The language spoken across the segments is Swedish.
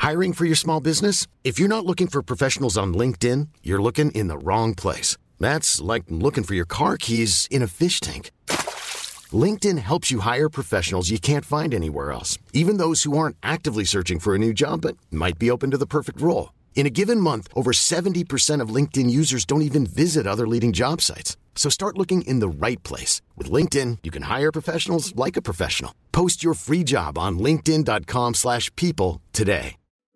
Hiring for your small business? If you're not looking for professionals on LinkedIn, you're looking in the wrong place. That's like looking for your car keys in a fish tank. LinkedIn helps you hire professionals you can't find anywhere else, even those who aren't actively searching for a new job but might be open to the perfect role. In a given month, over 70% of LinkedIn users don't even visit other leading job sites. So start looking in the right place. With LinkedIn, you can hire professionals like a professional. Post your free job on linkedin.com/people today.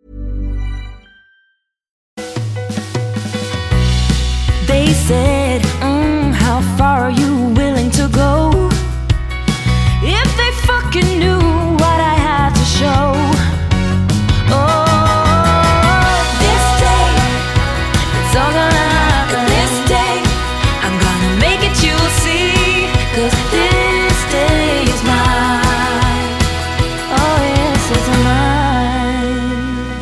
They said, how far are you willing to go? If they fucking knew what I had to show. Oh, this day, it's all gonna happen. This day, I'm gonna make it, you'll see. 'Cause this day is mine. Oh yes, it's mine.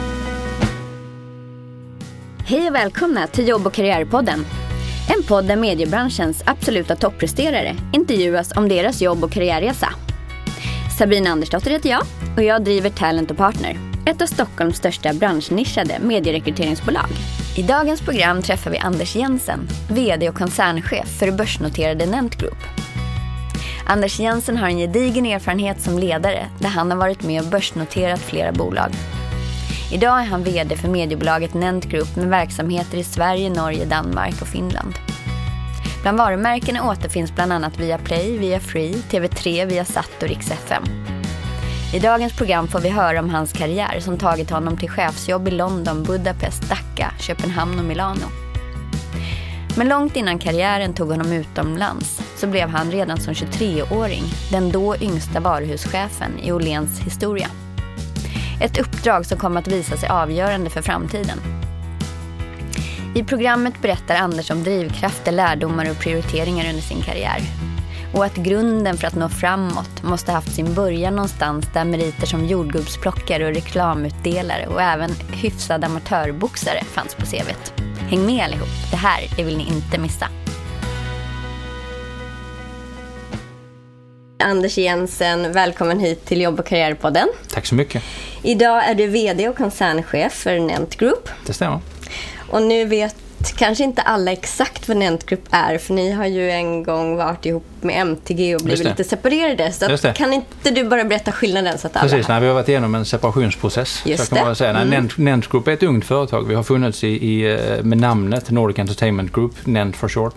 Hej och välkomna till Jobb- och karriärpodden. En podd där mediebranschens absoluta toppresterare intervjuas om deras jobb- och karriärresa. Sabina Andersdotter heter jag och jag driver Talent & Partner, ett av Stockholms största branschnischade medierekryteringsbolag. I dagens program träffar vi Anders Jensen, vd och koncernchef för det börsnoterade Nent Group. Anders Jensen har en gedigen erfarenhet som ledare där han har varit med och börsnoterat flera bolag. Idag är han vd för mediebolaget Nent Group med verksamheter i Sverige, Norge, Danmark och Finland. Bland varumärkena återfinns bland annat Viaplay, Viafree, TV3, Viasat och Rix FM. I dagens program får vi höra om hans karriär som tagit honom till chefsjobb i London, Budapest, Dhaka, Köpenhamn och Milano. Men långt innan karriären tog honom utomlands så blev han redan som 23-åring den då yngsta varuhuschefen i Åhléns historia. Ett uppdrag som kommer att visa sig avgörande för framtiden. I programmet berättar Anders om drivkrafter, lärdomar och prioriteringar under sin karriär. Och att grunden för att nå framåt måste ha haft sin början någonstans där meriter som jordgubbsplockare och reklamutdelare och även hyfsade amatörboxare fanns på CV:t. Häng med allihop, det här vill ni inte missa. Anders Jensen, välkommen hit till Jobb- och karriärpodden. Tack så mycket. Idag är du vd och koncernchef för Nent Group. Det stämmer. Och nu vet kanske inte alla exakt vad Nent Group är, för ni har ju en gång varit ihop med MTG och blivit lite separerade. Så kan inte du bara berätta skillnaden så att alla... Precis, vi har varit igenom en separationsprocess. Just så kan man säga. Nent Group är ett ungt företag. Vi har funnits med namnet Nordic Entertainment Group, Nent for short,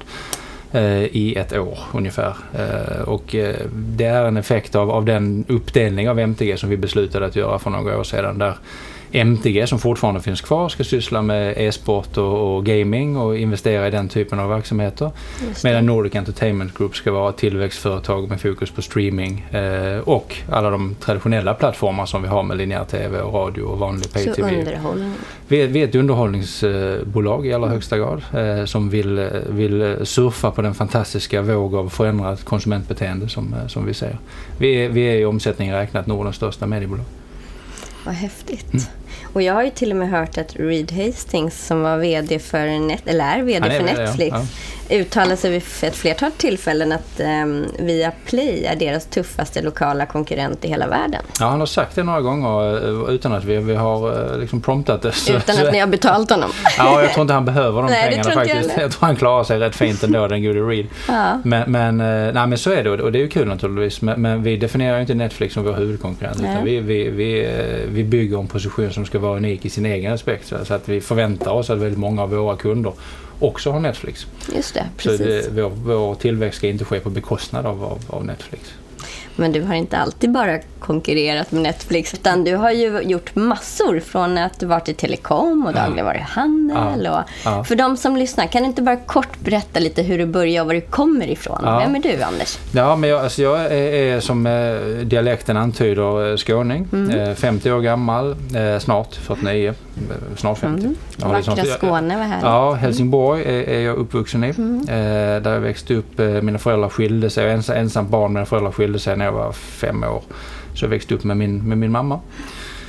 i ett år ungefär. Och det är en effekt av den uppdelning av MTG som vi beslutade att göra för några år sedan, där MTG, som fortfarande finns kvar, ska syssla med e-sport och gaming och investera i den typen av verksamheter. Medan Nordic Entertainment Group ska vara ett tillväxtföretag med fokus på streaming och alla de traditionella plattformar som vi har med linjär tv och radio och vanlig pay-tv. Så underhållning. Vi är ett underhållningsbolag i allra högsta grad som vill surfa på den fantastiska våg av förändrat konsumentbeteende som vi ser. Vi är i omsättning räknat Nordens största mediebolag. Vad häftigt. Och jag har ju till och med hört att Reed Hastings, som var vd för Netflix, uttalade sig vid ett flertal tillfällen att Viaplay är deras tuffaste lokala konkurrent i hela världen. Ja, han har sagt det några gånger utan att vi har liksom promptat det. Utan att ni har betalt honom. Ja, jag tror inte han behöver de pengarna faktiskt. Jag tror han klarar sig rätt fint ändå, den gode Reed. Ja. Men så är det, och det är ju kul naturligtvis. Men vi definierar ju inte Netflix som vår huvudkonkurrent. Utan vi bygger en position som ska vara unik i sin egen aspekt. Så att vi förväntar oss att väldigt många av våra kunder också har Netflix. Just det, precis. Så vår tillväxt ska inte ske på bekostnad av Netflix. Men du har inte alltid bara konkurrerat med Netflix, utan du har ju gjort massor, från att du varit i telekom och dagligvaruhandel. För de som lyssnar, kan du inte bara kort berätta lite hur du börjar och var du kommer ifrån? Vem är du, Anders? Ja, men jag är som dialekten antyder skåning, 50 år gammal, snart 49, snart 50. Vackra Skåne, vad här. Ja, Helsingborg är jag uppvuxen i, där jag växte upp. Mina föräldrar skilde sig, jag är ensam barn, mina föräldrar skilde sig när jag var 5 år. Så jag växte upp med min mamma.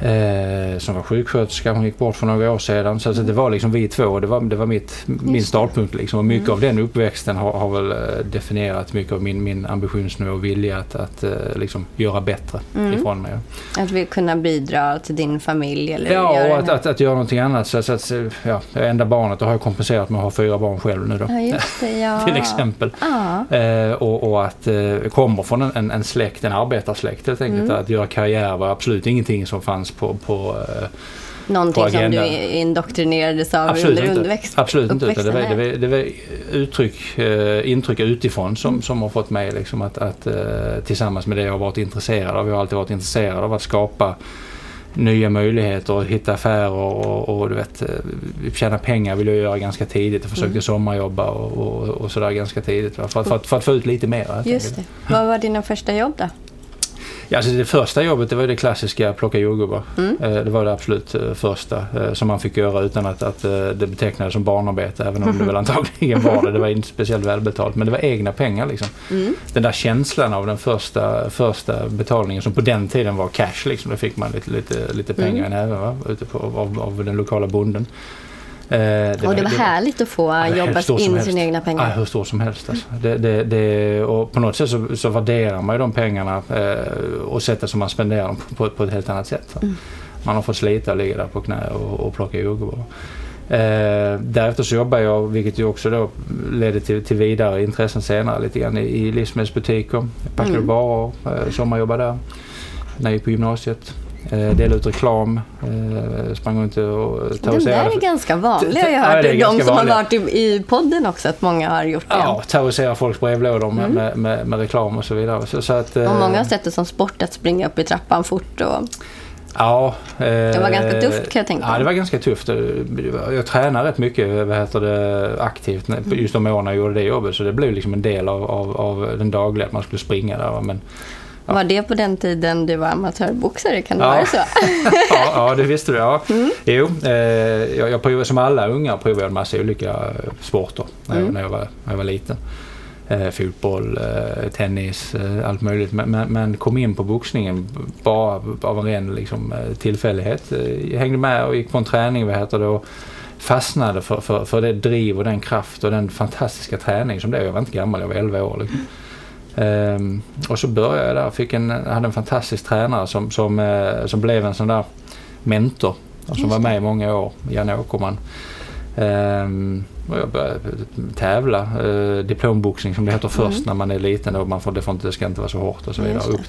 som var sjuksköterska. Hon gick bort för några år sedan. Så det var liksom vi två. Det var min startpunkt. Liksom. Och mycket av den uppväxten har väl definierat mycket av min ambitionsnivå och vilja att liksom göra bättre ifrån mig. Att vi kunna bidra till din familj? Eller ja, och att göra någonting annat. Så att jag är enda barnet och har kompenserat med att ha 4 barn själv nu då. Ja, just det, ja. Till exempel. Och att kommer från en släkt, en arbetarsläkt helt enkelt. Att göra karriär var absolut ingenting som fanns på någonting på som du indoktrinerades av under underväxt. Absolut inte. Det var intryck utifrån som har fått mig liksom att tillsammans med det jag har varit intresserad av. Jag har alltid varit intresserad av att skapa nya möjligheter och hitta affärer och du vet, tjäna pengar vill jag göra ganska tidigt. Jag försökte sommarjobba och sådär ganska tidigt för att få ut lite mer. Just det. Vad var dina första jobb då? Ja, alltså det första jobbet det var det klassiska plocka jordgubbar. Det var det absolut första som man fick göra utan att det betecknades som barnarbete, även om det väl antagligen var det. Det var inte speciellt välbetalt, men det var egna pengar liksom. Den där känslan av den första betalningen som på den tiden var cash liksom, då fick man lite pengar i näven ute av den lokala bonden. Det var härligt att få jobba in sina egna pengar. Ja, hur stor som helst. Alltså. Och på något sätt så värderar man ju de pengarna och sättet som man spenderar dem på ett helt annat sätt. Man har fått slita och ligga där på knä och plocka jordgubbar. Därefter så jobbar jag, vilket ju också då ledde till vidare intressen senare lite grann i livsmedelsbutiker. Jag packade varor, sommarjobbar där när jag gick på gymnasiet. Dela ut reklam, sprang runt och terroriserade. Den där är ganska vanlig, jag har hört. De som har varit i podden också, att många har gjort det. Ja, terrorisera folks brevlådor med reklam och så vidare. Så att, och många har sett det som sport att springa upp i trappan fort. Ja. Det var ganska tufft kan jag tänka. Ja, det var ganska tufft. Jag tränade rätt mycket aktivt just de åren jag gjorde det jobbet. Så det blev liksom en del av den dagliga att man skulle springa där. Men ja. Var det på den tiden du var amatörboxare? Kan det vara så? Ja, det visste du. Ja. Jo, jag provade som alla unga provade en massa olika sporter när jag var liten. Fotboll, tennis, allt möjligt. Men kom in på boxningen bara av en ren liksom, tillfällighet. Jag hängde med och gick på en träning och fastnade för det driv och den kraft och den fantastiska träning som det är. Jag var inte gammal, jag var 11 år. Liksom. Och så började jag där, hade en fantastisk tränare som blev en sån där mentor och som var med i många år, Jan Åkerman. Och jag började tävla, diplomboxning som det heter först när man är liten och det ska inte vara så hårt och så vidare, upp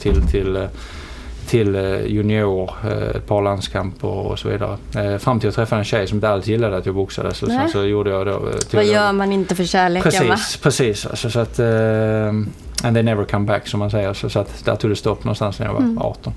till junior, ett par landskamper och så vidare. Fram till att träffa en tjej som inte alls gillade att jag boxade. Så gjorde jag då. Vad gör man inte för kärleken? Precis. Alltså, så att, and they never come back som man säger. Så att där tog det stopp någonstans när jag var 18.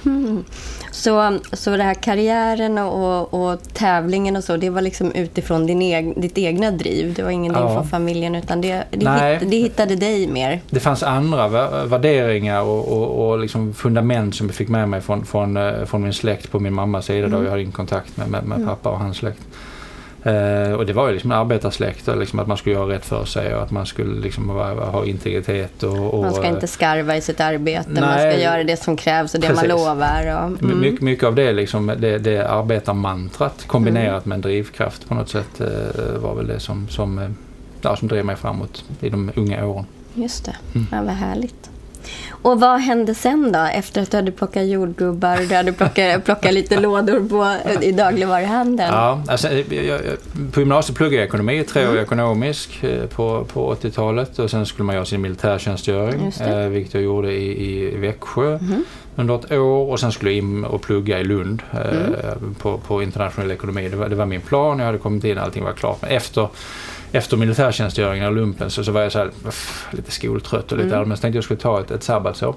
Så det här karriären och tävlingen och så, det var liksom utifrån ditt egna driv. Det var ingenting från familjen, utan det hittade dig mer. Det fanns andra värderingar och liksom fundament som jag fick med mig från min släkt på min mammas sida då jag hade in kontakt med pappa och hans släkt. Och det var ju liksom en arbetarsläkt och liksom att man skulle göra rätt för sig och att man skulle liksom ha integritet och man ska inte skarva i sitt arbete, man ska göra det som krävs och det man lovar mycket av det liksom det arbetarmantrat kombinerat med en drivkraft på något sätt var väl det som drev mig framåt i de unga åren. Just det. Ja, vad härligt. Och vad hände sen då? Efter att du hade plockat jordgubbar och du hade plockat lite lådor i dagligvaruhandeln? Ja, alltså, på gymnasiet pluggade jag ekonomi, 3 år ekonomisk på 80-talet. Och sen skulle man göra sin militärtjänstgöring, vilket jag gjorde i Växjö under ett år. Och sen skulle jag in och plugga i Lund på internationell ekonomi. Det var min plan, jag hade kommit in, allting var klart. Men efter militärtjänstgöringen och lumpen så var jag så här, lite skoltrött och lite allmänt. Så tänkte jag skulle ta ett sabbatsår.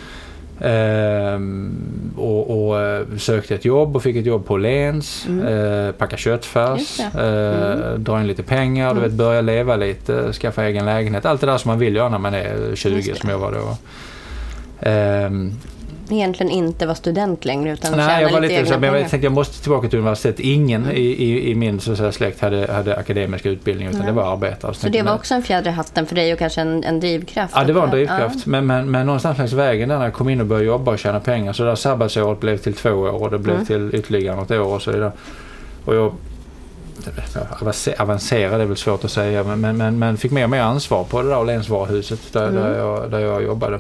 Och sökte ett jobb och fick ett jobb på Lens. Packa köttfärs, dra in lite pengar, börja leva lite, skaffa egen lägenhet. Allt det där som man vill göra när man är 20 som jag var då. egentligen inte var student längre utan Nej, jag var lite så, men jag tänkte jag måste tillbaka till universitet. Ingen i min så att säga, släkt hade akademisk utbildning utan det var arbetare. Så det var också en fjäder i hatten för dig och kanske en drivkraft? Ja, det var en drivkraft. Ja. Men någonstans längs vägen där när jag kom in och började jobba och tjäna pengar så där sabbatsåret blev till 2 år och det blev till ytterligare något år och så vidare. Och jag avancerade är väl svårt att säga men fick mer och mer ansvar på det där Åhlénsvaruhuset där jag jobbade.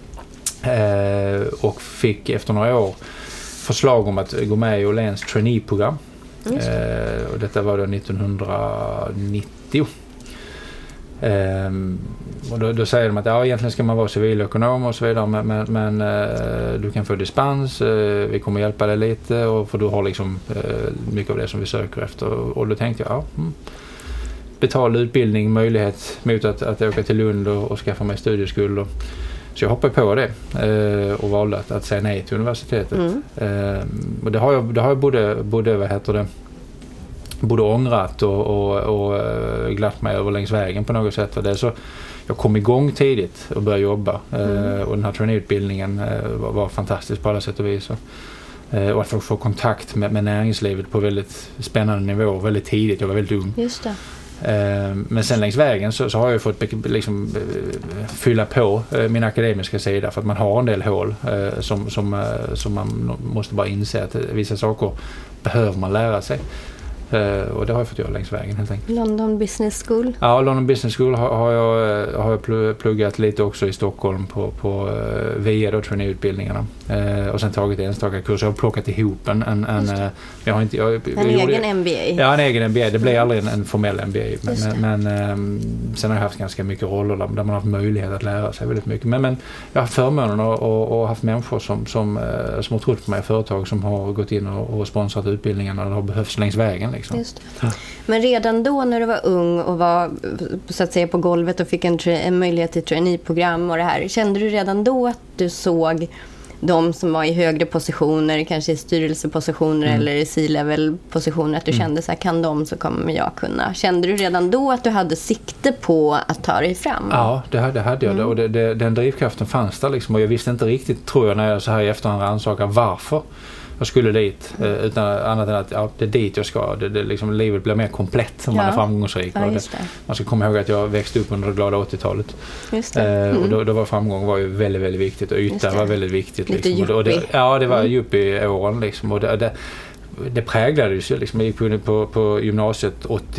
Och fick efter några år förslag om att gå med i Åhléns trainee-program. Och detta var då 1990. Och då säger de att egentligen ska man vara civilekonom och så vidare men du kan få dispens, vi kommer hjälpa dig lite och för du har liksom mycket av det som vi söker efter. Och då tänkte jag betald utbildning, möjlighet mot att åka till Lund och skaffa mig studieskuld. Så jag hoppade på det och valde att säga nej till universitetet. Och det har jag både ångrat och glatt mig över längs vägen på något sätt. Det är så jag kom igång tidigt och började jobba. Och den här traineeutbildningen var fantastisk på alla sätt och vis. Och att få kontakt med näringslivet på väldigt spännande nivå väldigt tidigt. Jag var väldigt ung. Just det. Men sen längs vägen så har jag fått liksom fylla på min akademiska sida för att man har en del hål som man måste bara inse att vissa saker behöver man lära sig. Och det har jag fått göra längs vägen helt enkelt. London Business School? Ja, London Business School har jag pluggat lite också i Stockholm på via då traineeutbildningarna. Och sen tagit enstaka kurser. Jag har plockat ihop en egen MBA? Ja, en egen MBA. Det blev aldrig en formell MBA. Men sen har jag haft ganska mycket roller där man har haft möjlighet att lära sig väldigt mycket. Men jag har haft förmånen och haft människor som har trott på mig, företag som har gått in och sponsrat utbildningarna och det har behövts längs vägen. Liksom. Just det. Men redan då när du var ung och var så att säga på golvet och fick en möjlighet till traineeprogram och det här, kände du redan då att du såg de som var i högre positioner, kanske i styrelsepositioner eller i C-level-positioner, att du kände så här, kan de så kommer jag kunna. Kände du redan då att du hade sikte på att ta dig fram? Ja, det hade jag. Och den drivkraften fanns där liksom, och jag visste inte riktigt, tror jag, när jag så här i efterhand rannsakar varför jag skulle dit, utan annat än att det är dit jag ska. Det liksom, livet blir mer komplett om man är framgångsrik. Ja, man ska komma ihåg att jag växte upp under det glada 80-talet. Och då var framgång var ju väldigt, väldigt viktigt. Och yta var väldigt viktigt. Lite liksom. Och det var djup i åren. Liksom. Och det präglades ju. Liksom. Jag gick på gymnasiet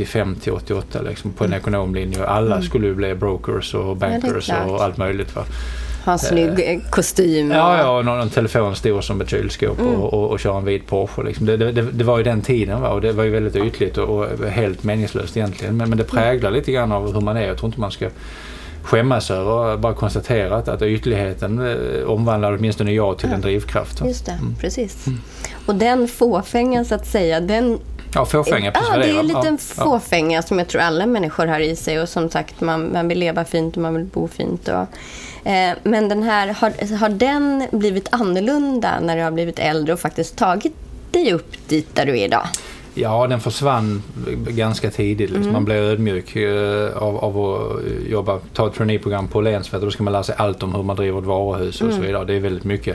85-88 liksom, på en ekonomlinje. Och alla skulle bli brokers och bankers och allt möjligt. Va? Ha en snygg kostym. Ja, någon telefon stor som ett kylskåp och köra en vit Porsche. Liksom. Det var ju den tiden, va? Och det var ju väldigt ytligt och helt meningslöst egentligen. Men det präglar lite grann av hur man är. Jag tror inte man ska skämmas över bara konstatera att ytligheten omvandlar åtminstone jag till en drivkraft. Just det, precis. Och den fåfängan så att säga, den... Ja, fåfänga. Ja, det är en liten fåfänga som jag tror alla människor har i sig. Och som sagt, man vill leva fint och man vill bo fint. Men den här, har den blivit annorlunda när du har blivit äldre och faktiskt tagit dig upp dit där du är idag? Ja, den försvann ganska tidigt. Liksom. Man blev ödmjuk av att ta ett traineeprogram på Åhléns, för då ska man lära sig allt om hur man driver ett varuhus och så vidare. Det är väldigt mycket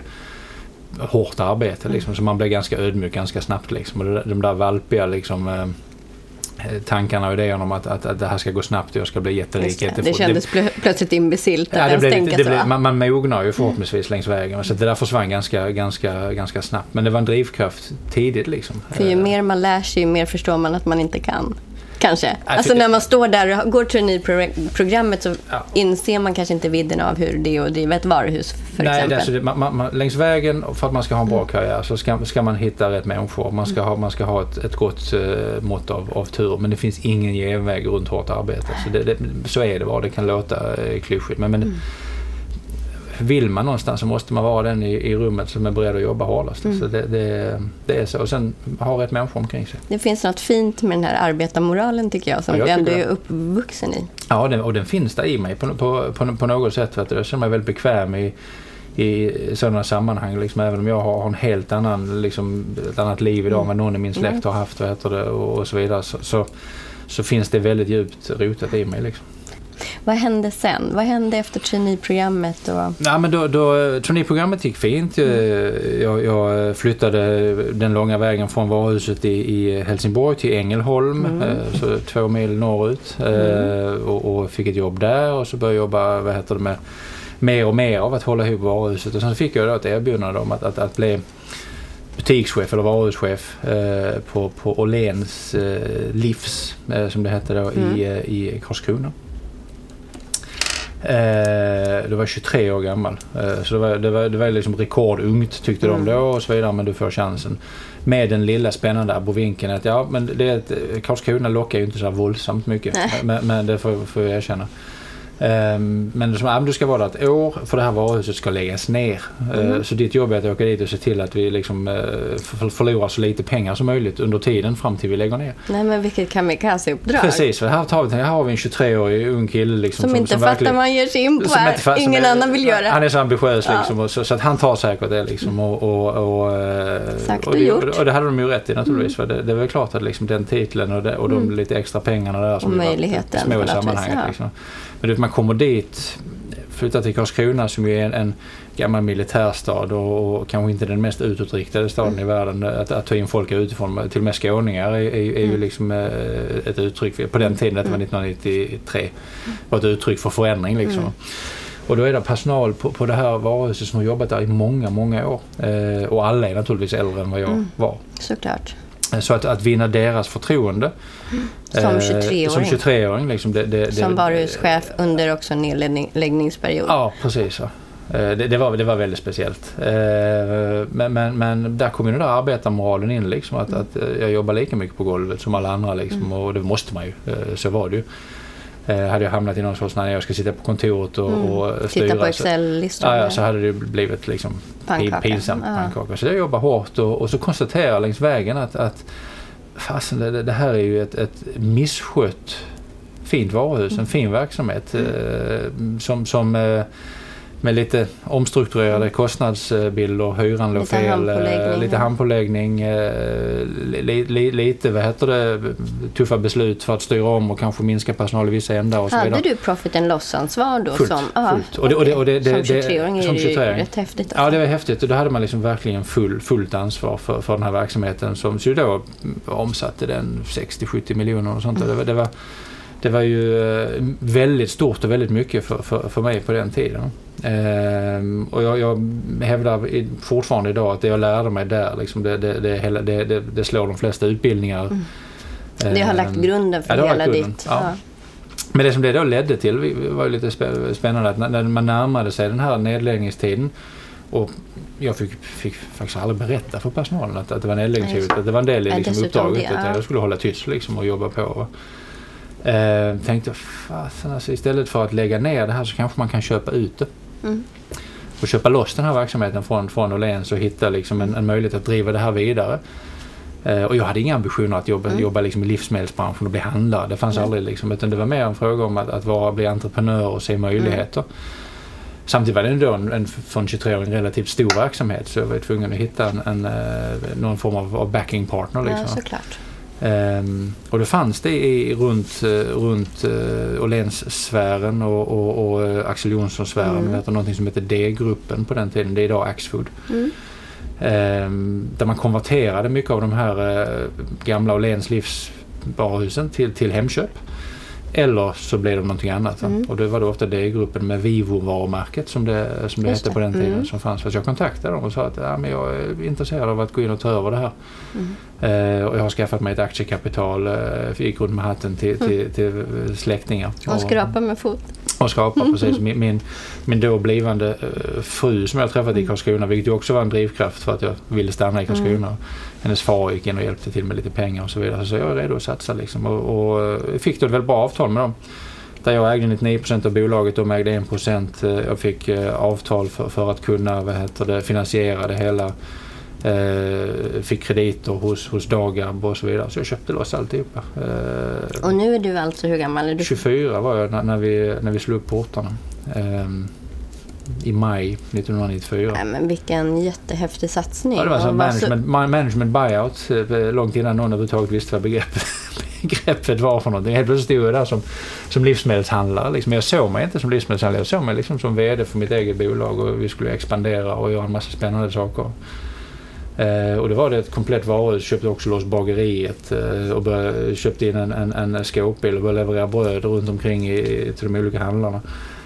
hårt arbete liksom, så man blir ganska ödmjuk ganska snabbt liksom. Och de där valpiga liksom, tankarna och idéerna om att det här ska gå snabbt och jag ska bli jätterik. Det kändes plötsligt imbecilt att man mognar ju förhoppningsvis längs vägen. Så det där försvann ganska snabbt. Men det var en drivkraft tidigt liksom. För ju mer man lär sig, ju mer förstår man att man inte kan. Kanske. Alltså när man står där och går trainee-programmet så inser man kanske inte vidden av hur det är att driva ett varuhus för exempel. Man, längs vägen, för att man ska ha en bra karriär så ska man hitta rätt människor. Man ska ha ett gott mått av tur. Men det finns ingen genväg runt hårt arbete. Så är det bara. Det kan låta klyschigt. Men vill man någonstans så måste man vara den i rummet som är beredd att jobba hårdast. Så det är så. Och sen ha rätt människor omkring sig. Det finns något fint med den här arbetarmoralen tycker jag som du ändå är uppvuxen i. Ja, och den finns där i mig på något sätt. För att jag känner mig väldigt bekväm i sådana sammanhang. Liksom, även om jag har en helt annan, liksom, ett annat liv idag än vad någon i min släkt har haft och så vidare. Så finns det väldigt djupt rotat i mig. Liksom. Vad hände sen? Vad hände efter traineeprogrammet? Ja, men då traineeprogrammet gick fint. Jag flyttade den långa vägen från varuhuset i Helsingborg till Ängelholm, så 2 mil norrut, och fick ett jobb där, och så började jag jobba med mer och mer av att hålla ihop varuhuset, och sen fick jag då ett erbjudande om att bli butikschef eller varuhuschef på Åhléns Livs, som det hette då, i Karlskrona. Det var 23 år gammal, så det var liksom rekordungt tyckte de då, och så vidare, men du får chansen med den lilla spännande abovinkeln att men Karlskrona lockar ju inte så våldsamt mycket, men det får jag erkänna. Men du ska vara där ett år, för det här varuhuset ska läggas ner. Så ditt jobb är att åka dit och se till att vi liksom förlorar så lite pengar som möjligt under tiden fram till vi lägger ner. Nej, men vilket kamikaze-uppdrag. Precis, för här har vi en 23-årig ung kille liksom, som inte fattar man ger sig in på här. Ingen annan vill göra. Han är så ambitiös liksom, så att han tar säkert det liksom, och det hade de ju rätt i naturligtvis, för det var klart att liksom den titeln och de lite extra pengarna där som och möjligheten små i sammanhanget liksom. Men man kommer dit, flyttar till Karlskrona som ju är en gammal militärstad och kanske inte den mest utåtriktade staden i världen. Att ta in folk utifrån, till och med skåningar är ju liksom ett uttryck på den tiden, det var 1993, var ett uttryck för förändring liksom. Och då är det personal på det här varuhuset som har jobbat där i många, många år. Och alla är naturligtvis äldre än vad jag var. Såklart. Så att vinna deras förtroende som 23-åring, som 23-åring liksom, som varuhuschef under också nedläggningsperiod. Ja, precis. Ja. Det var väldigt speciellt. Men där kom ju den där arbetarmoralen in liksom, att jag jobbar lika mycket på golvet som alla andra liksom, och det måste man ju. Så var det ju. Hade jag hamnat i någon sorts när jag ska sitta på kontoret och styra, titta på Excel-listor, så hade det blivit liksom pinsamt pannkaka. Så jag jobbar hårt och så konstaterar jag längs vägen att fasen, det här är ju ett misskött fint varuhus, en fin verksamhet som med lite omstrukturerade kostnadsbilder, hyran låg fel, lite handpåläggning, lite tuffa beslut för att styra om och kanske minska personal i vissa ändar och så vidare. Hade du profit and loss-ansvar då? Fullt. Och det, som 23-åring är det ju rätt häftigt. Alltså. Ja, det var häftigt, och då hade man liksom verkligen fullt ansvar för den här verksamheten som så då omsatte den 60-70 miljoner och sånt. Det var ju väldigt stort och väldigt mycket för mig på den tiden. Och jag hävdar fortfarande idag att det jag lärde mig där liksom, det slår de flesta utbildningar. Det har lagt grunden för hela ditt. Ja. Men det som det då ledde till var ju lite spännande att när man närmade sig den här nedläggningstiden, och jag fick faktiskt aldrig berätta för personalen att det var nedläggningstid, att det var en del i liksom, uppdraget att jag skulle hålla tyst liksom, och jobba på. Tänkte fasen, alltså, istället för att lägga ner det här så kanske man kan köpa ut det och köpa loss den här verksamheten från Åhléns och hitta liksom en möjlighet att driva det här vidare. Och jag hade inga ambitioner att jobba liksom i livsmedelsbranschen och bli handlare. Det fanns aldrig liksom, utan det var mer en fråga om att bli entreprenör och se möjligheter. Samtidigt var det ändå från 23-åring relativt stor verksamhet, så jag var tvungen att hitta någon form av backing partner liksom. Ja, såklart. Och då fanns det runt Åhléns-sfären och Axel Jonsson-sfären, det heter någonting som heter D-gruppen på den tiden, det är idag Axfood. Där man konverterade mycket av de här gamla Åhléns livsvaruhusen till Hemköp. Eller så blev det någonting annat. Och det var då ofta D-gruppen med Vivo-varumärket som det hette på den tiden som fanns. Så jag kontaktade dem och sa att men jag är intresserad av att gå in och ta över det här. Och jag har skaffat mig ett aktiekapital, gick runt med hatten till släktingar. Och skrapa med fot. Och skrapa, precis. Min då blivande fru som jag träffat i Karlskrona, vilket ju också var en drivkraft för att jag ville stanna i Karlskrona. Hennes far gick in och hjälpte till med lite pengar och så vidare. Så jag är redo att satsa liksom. Och fick då ett väldigt bra avtal med dem. Där jag ägde 99% av bolaget, de ägde 1%. Jag fick avtal för att kunna finansiera det hela. Fick krediter hos Dagab och så vidare. Så jag köpte loss alltihopa. Och nu är du alltså, hur gammal är du? 24 var jag när vi slog upp portarna. I maj 1994. Nej, men vilken jättehäftig satsning. Ja, det var så management buyout långt innan någon överhuvudtaget visste vad begreppet greppet var för någonting. Helt plötsligt stod jag där som livsmedelshandlare. Liksom. Jag såg mig inte som livsmedelshandlare, jag såg mig liksom som vd för mitt eget bolag och vi skulle expandera och göra en massa spännande saker. Och det var det ett komplett varuhus, köpte också loss bageriet och köpte in en skåpbil och började leverera bröd runt omkring till de olika handlarna.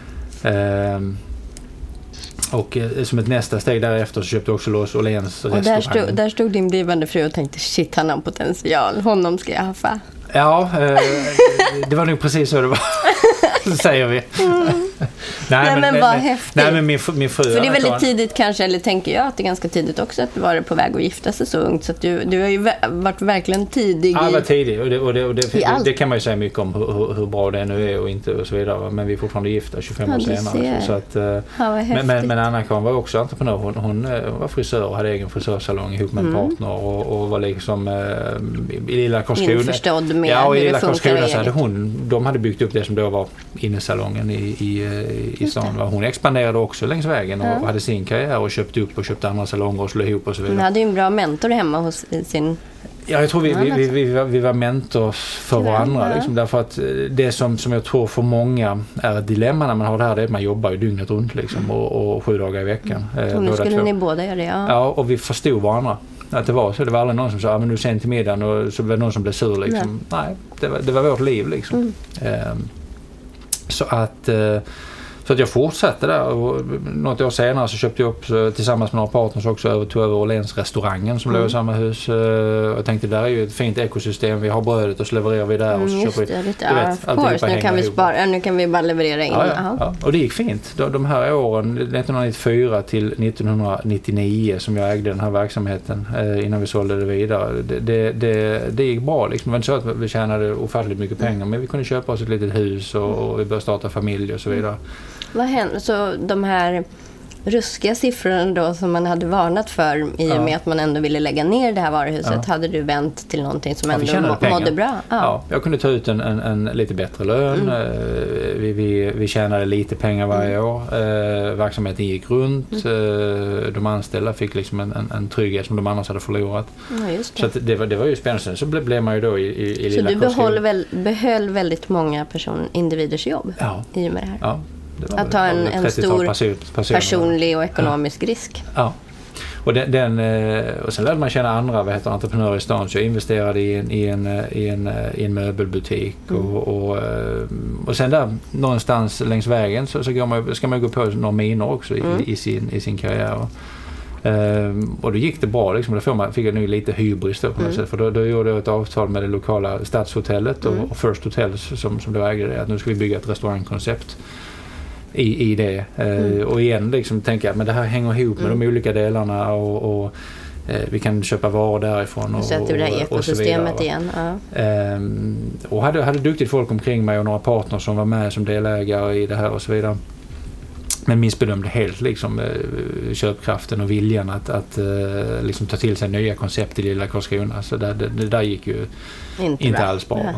Och som ett nästa steg därefter så köpte jag också loss Åhléns restaurang. Och där stod din blivande fru och tänkte, shit, han har potential, honom ska jag haffa. Ja, det var nog precis så det var. Säger vi. Nej, men vad häftigt. Nej, men min fru... För det är väldigt tidigt kanske, eller tänker jag att det är ganska tidigt också att du var på väg att gifta sig så ungt. Så att du har ju varit verkligen tidig. Ja, jag var tidig. Och det kan man ju säga mycket om hur bra det nu är och inte och så vidare. Men vi är fortfarande gifta 25 år senare. Så att, men Anna-Karin var också entreprenör. Hon var frisör och hade egen frisörsalong ihop med en partner och var liksom i lilla Karlskrona. Införstådd med hur det funkar. Karlskrona så hade de hade byggt upp det som då var innesalongen i stan. Hon expanderade också längs vägen och hade sin karriär och köpte upp och köpte andra salonger och slog ihop och så vidare. Hon hade ju en bra mentor hemma hos sin... Ja, jag tror vi var mentors för varandra. Liksom, därför att det som jag tror för många är ett dilemma när man har det här, det är att man jobbar ju dygnet runt liksom, och 7 dagar i veckan. Och nu skulle ni båda göra det, ja, och vi förstod varandra. Att det var så. Det var aldrig någon som sa men du sen till middagen och så var det någon som blev sur. Liksom. Nej, det var vårt liv. Liksom. Så att jag fortsatte där och något år senare så köpte jag upp tillsammans med några partners också tog över Åhléns restaurangen som låg i samma hus. Och jag tänkte där är ju ett fint ekosystem, vi har brödet och så levererar vi där och så köper vi nu kan vi bara leverera in. Ja. Och det gick fint. De här åren 1994 till 1999 som jag ägde den här verksamheten innan vi sålde det vidare. Det gick bra liksom. Det var inte så att vi tjänade ofattligt mycket pengar men vi kunde köpa oss ett litet hus och vi började starta familj och så vidare. Vad hände? Så de här ruskiga siffrorna då som man hade varnat för i och med att man ändå ville lägga ner det här varuhuset, hade du vänt till någonting som ändå mådde bra? Ja, jag kunde ta ut en lite bättre lön. Vi tjänade lite pengar varje år. Verksamheten gick runt. De anställda fick liksom en trygghet som de annars hade förlorat. Ja, just det. Så att det var ju spännande. Så blev man ju då i lilla Så du behöll väldigt många individers jobb i och med det här? Ja. Att ta en stor personlig och ekonomisk risk. Ja. Och och sen lärde man känna andra entreprenörer i stan. Så jag investerade i en möbelbutik och sen där någonstans längs vägen så ska man gå på några minor också i sin karriär. Och då gick det bra liksom. Då fick jag nu lite hybris då på något sätt. För då gjorde jag ett avtal med det lokala stadshotellet och First Hotels som då ägde det. Att nu ska vi bygga ett restaurangkoncept i det. Och igen liksom tänka att men det här hänger ihop med de olika delarna och vi kan köpa varor därifrån och sätter vi det här ekosystemet igen. Och hade duktigt folk omkring mig och några partners som var med som delägare i det här och så vidare. Men missbedömde helt liksom köpkraften och viljan att liksom ta till sig nya koncept i lilla Karlskrona. Så det där gick ju inte alls bra.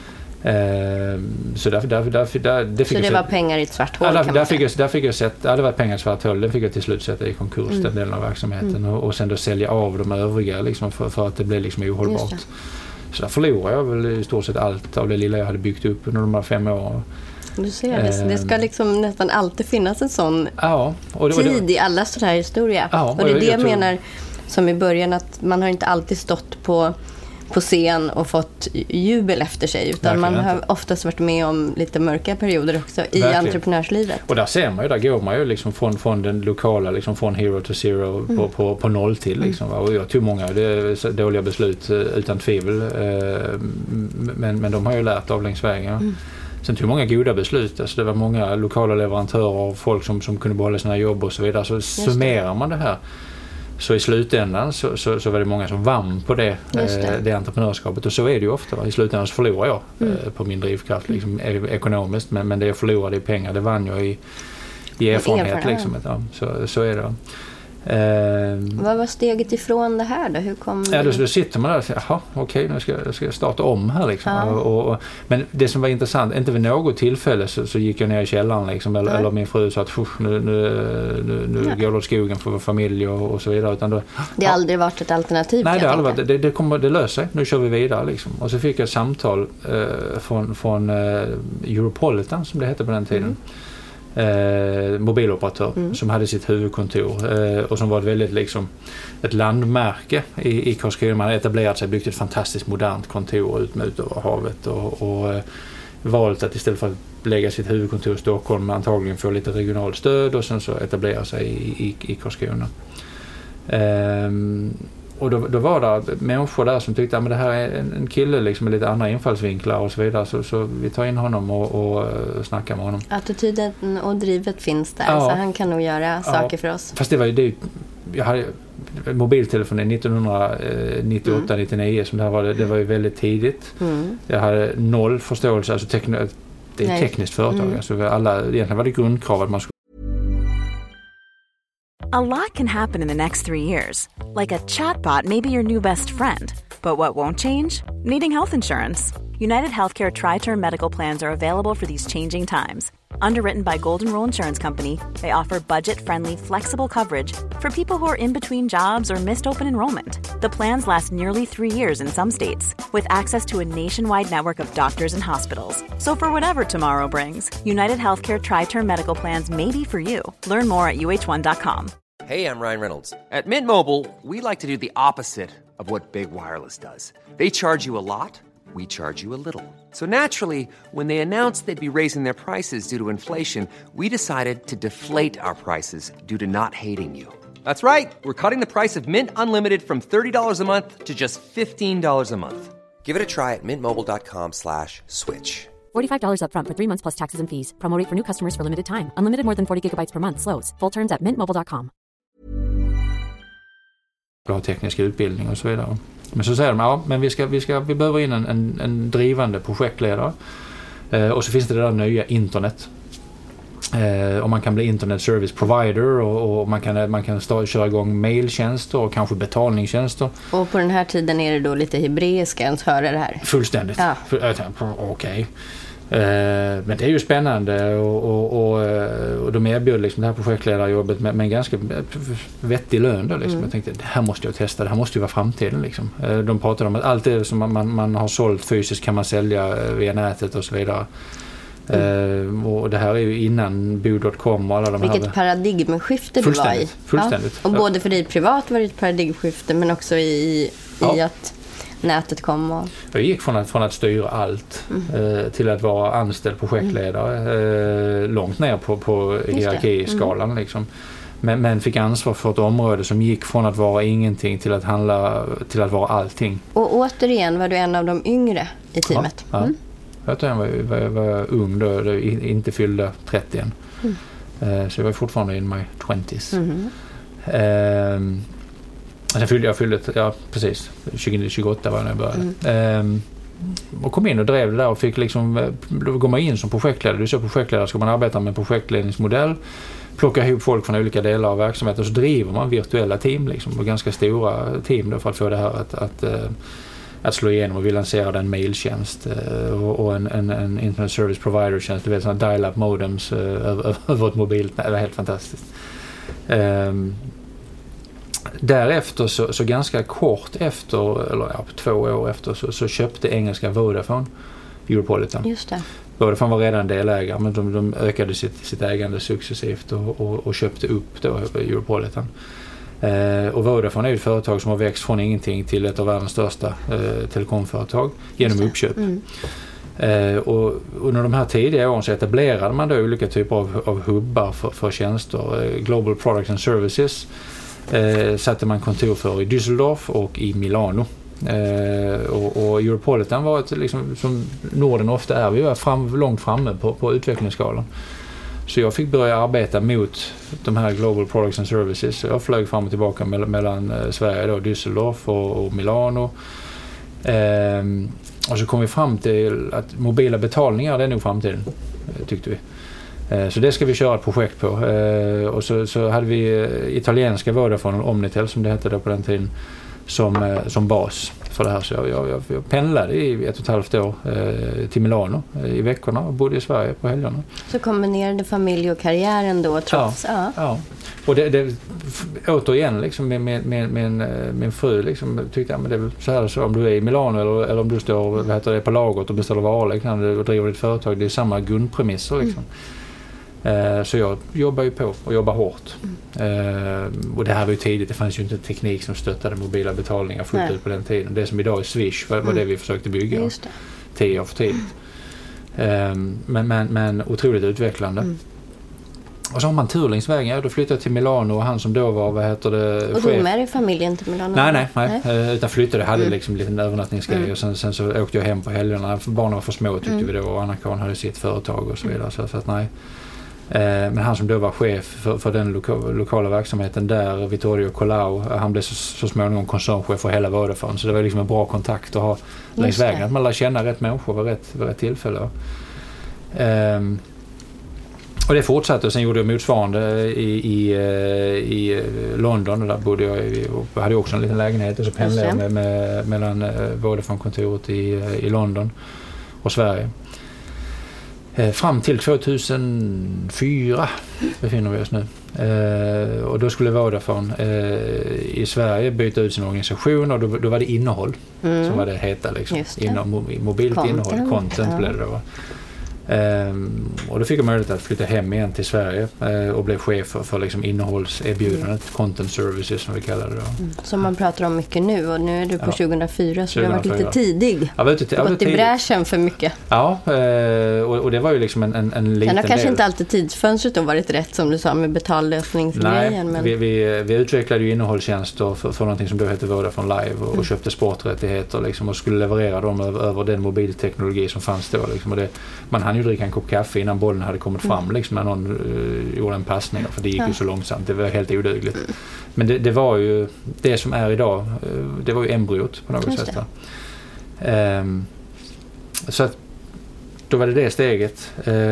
Så det var pengar i ett svart hål. Där fick jag sätta, det var pengar i ett svart hål. Den fick jag till slut sätta i konkurs, den delen av verksamheten och sen då sälja av de övriga liksom för att det blev liksom ohållbart. Så där förlorade jag väl i stort sett allt av det lilla jag hade byggt upp under de här 5 åren. Du ser det, det ska liksom nästan alltid finnas en sån tid i alla sådana här historier. Och det är det jag menar som i början, att man har inte alltid stått på scen och fått jubel efter sig, utan man har oftast varit med om lite mörka perioder också i entreprenörslivet. Och där ser man ju, där går man ju liksom från den lokala, liksom från hero to zero på noll till liksom. Och jag tog många dåliga beslut utan tvivel, men de har ju lärt av längs vägen. Sen tog många goda beslut, alltså det var många lokala leverantörer och folk som kunde behålla sina jobb och så vidare. Så summerar man det här, så i slutändan så var det många som vann på det entreprenörskapet. Och så är det ju ofta. I slutändan så förlorar jag på min drivkraft liksom, ekonomiskt. Men det jag förlorade i pengar, det vann jag i erfarenhet. Liksom, så är det. Vad var steget ifrån det här då? Hur kom det? Då sitter man där och säger, jaha, okej, nu ska jag starta om här liksom. Men det som var intressant, inte vid något tillfälle så gick jag ner i källaren liksom, eller min fru sa att nu går det åt skogen för vår familj och så vidare. Utan då, det har aldrig varit ett alternativ. Nej, det har aldrig varit. Det löser sig. Nu kör vi vidare liksom. Och så fick jag ett samtal från Europolitan som det hette på den tiden. Mobiloperatör som hade sitt huvudkontor och som var ett väldigt liksom ett landmärke i Karlskrona. Man hade etablerat sig, byggt ett fantastiskt modernt kontor ut över havet och valt att istället för att lägga sitt huvudkontor i Stockholm antagligen få lite regionalt stöd och sen så etablera sig i Karlskrona. Och då var det människor där som tyckte att det här är en kille liksom med lite andra infallsvinklar och så vidare. Så vi tar in honom och snackar med honom. Attityden och drivet finns där, så han kan nog göra saker för oss. Fast jag hade mobiltelefonen 1998-99 som det var ju väldigt tidigt. Jag hade noll förståelse, alltså det är ett tekniskt företag. Alltså egentligen var det grundkrav att man skulle. A lot can happen in the next 3 years. Like a chatbot may be your new best friend. But what won't change? Needing health insurance. United Healthcare Tri-Term Medical Plans are available for these changing times. Underwritten by Golden Rule Insurance Company, they offer budget-friendly, flexible coverage for people who are in between jobs or missed open enrollment. The plans last nearly 3 years in some states, with access to a nationwide network of doctors and hospitals. So for whatever tomorrow brings, United Healthcare Tri-Term Medical Plans may be for you. Learn more at uh1.com. Hey, I'm Ryan Reynolds. At Mint Mobile, we like to do the opposite of what Big Wireless does. They charge you a lot. We charge you a little. So naturally, when they announced they'd be raising their prices due to inflation, we decided to deflate our prices due to not hating you. That's right. We're cutting the price of Mint Unlimited from $30 a month to just $15 a month. Give it a try at mintmobile.com/switch. $45 up front for 3 months plus taxes and fees. Promo rate for new customers for limited time. Unlimited more than 40 gigabytes per month. Slows full terms at mintmobile.com. Bra teknisk utbildning och så vidare. Men så säger de, men vi behöver in en drivande projektledare. Och så finns det där nya internet. Och man kan bli internet service provider och man kan köra igång mailtjänster och kanske betalningstjänster. Och på den här tiden är det då lite hebreiska ens höra det här. Fullständigt. Ja. Okej. Men det är ju spännande och de erbjöd liksom det här projektledarjobbet med en ganska vettig lön då, liksom. Jag tänkte, det här måste jag testa, det här måste ju vara framtiden liksom. De pratade om att allt det som man har sålt fysiskt kan man sälja via nätet och så vidare. Och det här är ju innan Bo.com och alla de Vilket paradigmskifte du var i. Fullständigt. Och både för dig privat var det ett paradigmskifte men också i att nätet kom. Och jag gick från att styra allt till att vara anställd projektledare långt ner på hierarkiskalan liksom. Men fick ansvar för ett område som gick från att vara ingenting till att vara allting. Och återigen var du en av de yngre i teamet. Ja. Jag var ung då, inte fyllde 30 än. Så jag var fortfarande in my 20s. Jag fyllde precis 28 var när jag började. Och kom in och drev det där och fick liksom, då går man in som projektledare. Du ser projektledare, ska man arbeta med en projektledningsmodell, plocka ihop folk från olika delar av verksamheten och så driver man virtuella team liksom, och ganska stora team då, för att få det här att slå igenom. Och vi lanserade en mailtjänst och en internet service provider-tjänst, du vet, sådana dial-up modems över ett mobilt. Det var helt fantastiskt. Därefter så ganska kort efter, eller 2 år efter, så köpte engelska Vodafone Europolitan. Just det. Vodafone var redan delägare, men de ökade sitt ägande successivt och köpte upp då Europolitan. Och Vodafone är ett företag som har växt från ingenting till ett av världens största telekomföretag genom uppköp. Och under de här tidiga åren så etablerade man då olika typer av hubbar för tjänster. Global Products and Services satte man kontor för i Düsseldorf och i Milano. Och Europolitan var ett, liksom, som Norden ofta är, vi var långt framme på utvecklingsskalan. Så jag fick börja arbeta mot de här Global Products and Services. Jag flög fram och tillbaka mellan Sverige då, Düsseldorf och Milano. Och så kom vi fram till att mobila betalningar, det är nog framtiden, tyckte vi. Så det ska vi köra ett projekt på. Och så hade vi italienska Vodafone, Omnitel som det hette då på den tiden, som bas för det här. Så jag pendlade i 1,5 år till Milano i veckorna och bodde i Sverige på helgerna. Så kombinerade familj och karriären då trots? Ja. Och det återigen liksom min fru liksom tyckte att det är så här så om du är i Milano eller om du står på lagret och beställer varor liksom, och driver ditt företag, det är samma grundpremisser liksom. Så jag jobbar ju på och jobbar hårt. Och det här var ju tidigt, det fanns ju inte teknik som stöttade mobila betalningar fullt ut på den tiden. Det som idag är Swish var det vi försökte bygga. Just det. 10 år för tidigt. Men otroligt utvecklande. Och så har man turlingsvägen, då flyttade jag till Milano och han som då var, och du med i familjen till Milano? Nej. Utan flyttade, hade liksom en liten övernattningsgrej och sen så åkte jag hem på helgerna. Barnen var för små tyckte vi då och Anna-Karin hade sitt företag och så vidare. Så att nej. Men han som då var chef för den lokala verksamheten där, Vittorio Colau, han blev så småningom koncernchef för hela Vodafone. Så det var liksom en bra kontakt att ha längs vägen. Att man lär känna rätt människor vid rätt tillfälle. Och det fortsatte och sen gjorde jag motsvarande i London och där bodde jag hade också en liten lägenhet och så pendlade jag mellan Vodafone-kontoret i London och Sverige. Fram till 2004 befinner vi oss nu. Och då skulle Vodafone i Sverige byta ut sin organisation och då var det innehåll som var det heta liksom. Mobilt innehåll, content blev det då. Och då fick jag möjlighet att flytta hem igen till Sverige och blev chef för liksom innehållserbjudandet, content services som vi kallar det då. Som man pratar om mycket nu och nu är du på 2004 så du har varit lite tidig. Jag har gått i bräschen för mycket. Ja, och det var ju liksom en liten del. Sen har kanske inte alltid tidsfönstret då varit rätt som du sa med betallösningsgrejen. Nej, vi utvecklade ju innehållstjänster för någonting som då hette Vodafone Live och köpte sporträttigheter liksom, och skulle leverera dem över den mobilteknologi som fanns då liksom, och man hann ju dricka en kopp kaffe innan bollen hade kommit fram liksom, när någon gjorde en passning för det gick ju så långsamt, det var helt odugligt. Men det var ju det som är idag, det var ju embryot på något sätt. Så att då var det steget.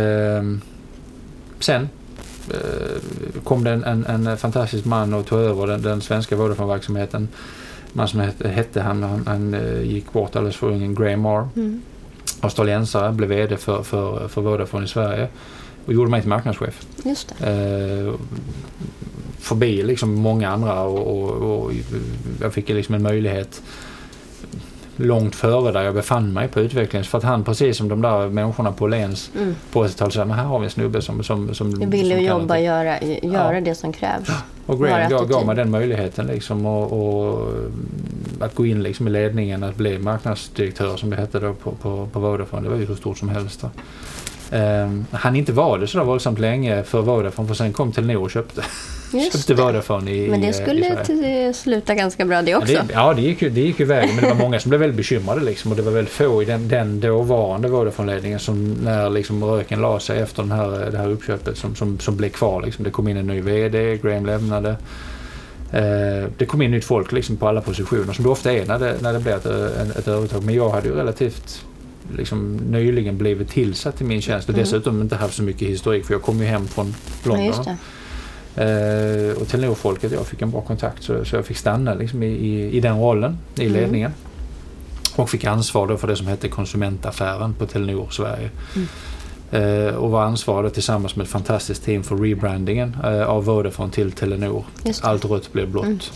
Sen kom det en fantastisk man och tog över den svenska Vodafone-verksamheten. Man som hette han gick bort alldeles för ungen, Graham Moore. Australiensare, blev vd för Vodafone i Sverige och gjorde mig till marknadschef. Just det. Förbi liksom många andra och jag fick liksom en möjlighet långt före där jag befann mig på utvecklingen, för att han, precis som de där människorna på Lens på 80-talet, sa men här har vi en snubbe som jag ville jobba, göra det som krävs. Och Graham gav mig den möjligheten liksom, och att gå in liksom i ledningen, att bli marknadsdirektör som det hette då på Vodafone, det var ju så stort som helst då. Han inte var det så där våldsamt länge för Vodafone, för sen kom Telenor och köpte Vodafone men det skulle sluta ganska bra det också. Det gick ju vägen, men det var många som blev väldigt bekymrade liksom, och det var väl få i den dåvarande Vodafone-ledningen som när liksom röken la sig efter det här uppköpet som blev kvar liksom. Det kom in en ny vd, Graham lämnade. Det kom in nytt folk liksom på alla positioner som det ofta är när det blir ett övertag, men jag hade ju relativt liksom nyligen blivit tillsatt i min tjänst och dessutom inte haft så mycket historik, för jag kom ju hem från London. Och Telenor-folket, jag fick en bra kontakt så jag fick stanna liksom i den rollen i ledningen och fick ansvar då för det som hette konsumentaffären på Telenor Sverige. Och var ansvarig tillsammans med ett fantastiskt team för rebrandingen av Vodafone till Telenor. Allt rött blev blått.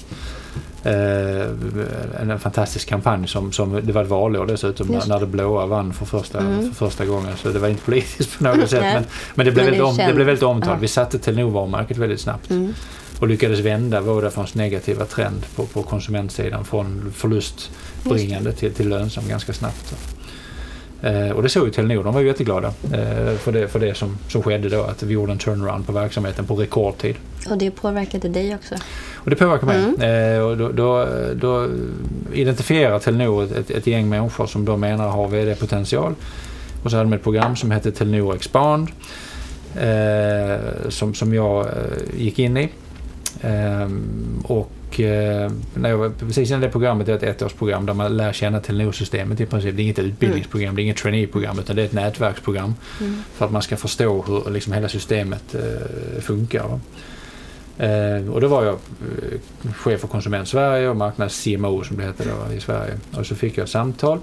En fantastisk kampanj som det var ett valår dessutom när det blåa vann för första gången, så det var inte politiskt på något sätt men det blev väldigt omtalat. Vi satte Telenor-varumärket väldigt snabbt och lyckades vända Vodafones negativa trend på konsumentsidan från förlustbringande till lönsam ganska snabbt. Och det såg ju Telenor, de var ju jätteglada för det som skedde då, att vi gjorde en turnaround på verksamheten på rekordtid. Och det påverkade dig också? Och det påverkar mig. Och då identifierar Telenor ett gäng människor som de menar har vd-potential. Och så hade de ett program som hette Telenor Expand som jag gick in i. Och Och när jag var precis innan det programmet är ett ettårsprogram där man lär känna Telenor-systemet i princip. Det är inget utbildningsprogram, det är inget trainee-program, utan det är ett nätverksprogram för att man ska förstå hur liksom hela systemet funkar. Va? Och då var jag chef för Konsument Sverige och marknads CMO som det heter då i Sverige. Och så fick jag ett samtal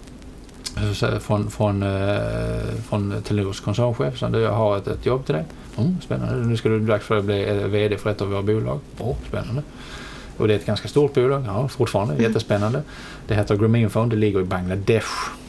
från Telenors koncernchef. Så jag har ett jobb till dig. Spännande. Nu ska du dags för att bli vd för ett av våra bolag. Spännande. Och det är ett ganska stort bolag. Ja, fortfarande. Jättespännande. Det heter Grameenphone. Det ligger i Bangladesh.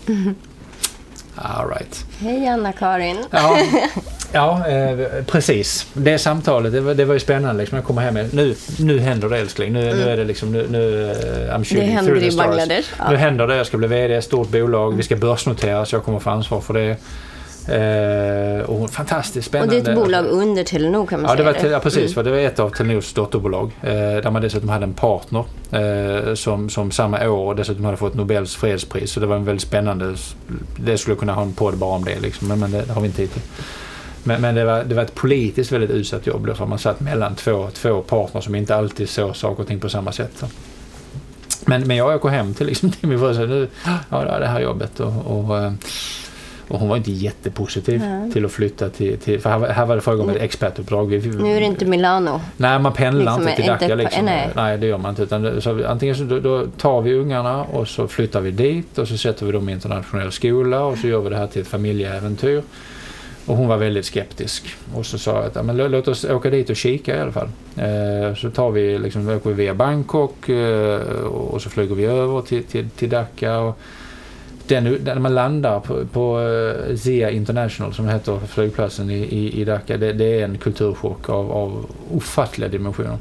All right. Hej Anna-Karin. Ja, precis. Det samtalet, det var ju spännande liksom. Jag kommer hem med, nu händer det älskling. Nu är det liksom, I'm shooting through the stars. Bangladesh. Ja. Nu händer det, jag ska bli vd, ett stort bolag, vi ska börsnoteras, jag kommer få ansvar för det. Och fantastiskt spännande. Och det är ett bolag under Telenor kan man säga. Ja, precis. Det var ett av Telenors dotterbolag där man dessutom hade en partner som samma år dessutom hade fått Nobels fredspris. Så det var en väldigt spännande, det skulle kunna ha en podd bara om det liksom, men det har vi inte tid till. Men det var ett politiskt väldigt utsatt jobb då, för man satt mellan två partner som inte alltid såg saker och ting på samma sätt. Så. Men jag går hem till min fru och säger nu, det här jobbet och hon var inte jättepositiv till att flytta till för här var det fråga om ett expertuppdrag. Nu är det inte Milano. Nej, man pendlar inte till Dhaka liksom. Nej, det gör man inte. Utan så, antingen så då tar vi ungarna och så flyttar vi dit och så sätter vi dem i internationell skola och så gör vi det här till ett familjeäventyr. Och hon var väldigt skeptisk. Och så sa jag att men låt oss åka dit och kika i alla fall. Så åker vi via Bangkok och så flyger vi över till Dhaka. Och när man landar på Zia International som heter flygplatsen i Dhaka, det är en kulturchock av ofattliga dimensioner.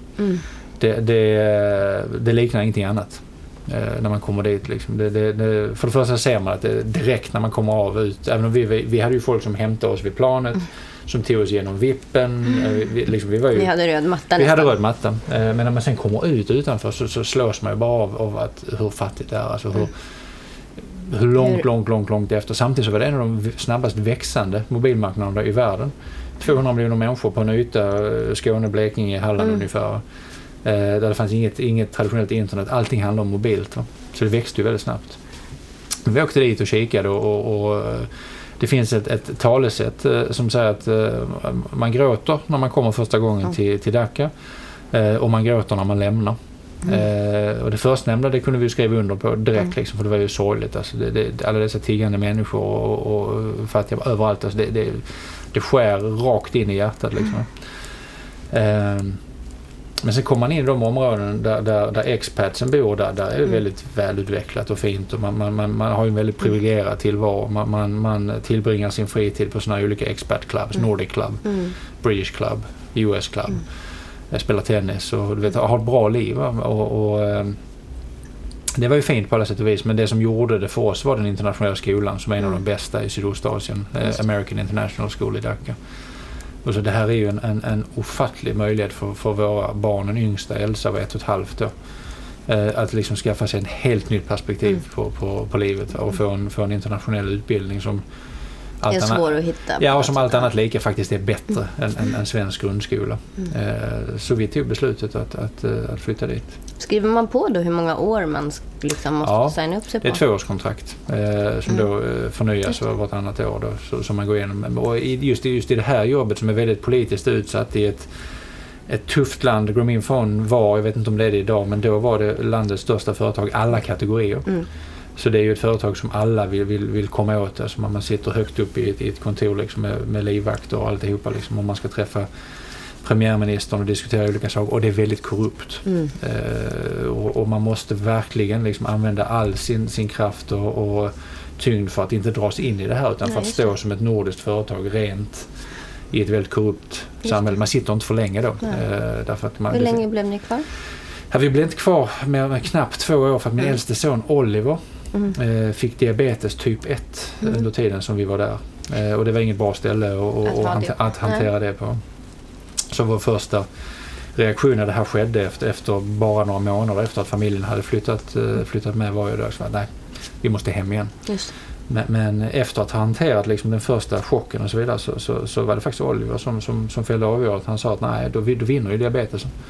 Det liknar ingenting annat. När man kommer dit liksom. För det första ser man att det direkt när man kommer av ut, även om vi hade ju folk som hämtade oss vid planet som tog oss genom vippen. Vi hade röd matta. Vi hade röd matta. Men när man sen kommer ut utanför så slås man ju bara av att hur fattigt det är. Alltså hur långt efter. Samtidigt så var det en av de snabbast växande mobilmarknaderna i världen. 200 miljoner människor på en yta, Skåne, Blekinge, Halland ungefär. Där det fanns inget traditionellt internet. Allting handlar om mobilt. Va? Så det växte ju väldigt snabbt. Vi åkte dit och kikade och det finns ett talesätt som säger att man gråter när man kommer första gången till Dhaka och man gråter när man lämnar. Och det förstnämnda det kunde vi skriva under på direkt liksom, för det var ju sorgligt. Alltså, alla dessa tiggande människor och fattiga överallt. Alltså, det skär rakt in i hjärtat liksom. Men sen kommer man in i de områden där expatsen bor, där är det väldigt välutvecklat och fint och man har ju en väldigt privilegierad tillvaro. Man tillbringar sin fritid på såna olika expat clubs, Nordic Club, British Club, US Club. Spelar tennis och har ett bra liv. Och det var ju fint på alla sätt och vis, men det som gjorde det för oss var den internationella skolan som är en av de bästa i Sydostasien, American International School i Dhaka. Och så det här är ju en ofattlig möjlighet för våra barn, den yngsta Elsa var 1,5 då, att liksom skaffa sig en helt nytt perspektiv på livet och få en internationell utbildning som är svår att hitta. Ja, och som allt annat lika faktiskt är bättre än svensk grundskola. Så vi tog beslutet att flytta dit. Skriver man på då hur många år man liksom måste signa upp sig på? Det är 2-årskontrakt som då förnyas vartannat år då, som man går igenom. Och just i det här jobbet som är väldigt politiskt utsatt i ett tufft land. Grameenphone var, jag vet inte om det är det idag, men då var det landets största företag, alla kategorier. Så det är ju ett företag som alla vill komma åt. Alltså man sitter högt upp i ett kontor liksom med livvakter och alltihopa liksom, om man ska träffa premiärministern och diskutera olika saker. Och det är väldigt korrupt. Och man måste verkligen liksom använda all sin kraft och tyngd för att inte dras in i det här, utan för att stå som ett nordiskt företag rent i ett väldigt korrupt samhälle. Man sitter inte för länge då. Därför att hur länge blev ni kvar? Ja, vi blev inte kvar med knappt 2 år för att min äldste son Oliver fick diabetes typ 1 under tiden som vi var där. Och det var inget bra ställe att hantera det på. Så vår första reaktion när det här skedde efter bara några månader efter att familjen hade flyttat med var ju då så att nej, vi måste hem igen. Just. Men efter att ha hanterat liksom den första chocken och så vidare så var det faktiskt Oliver som fällde avgörandet. Han sa att nej, då vinner ju diabetesen.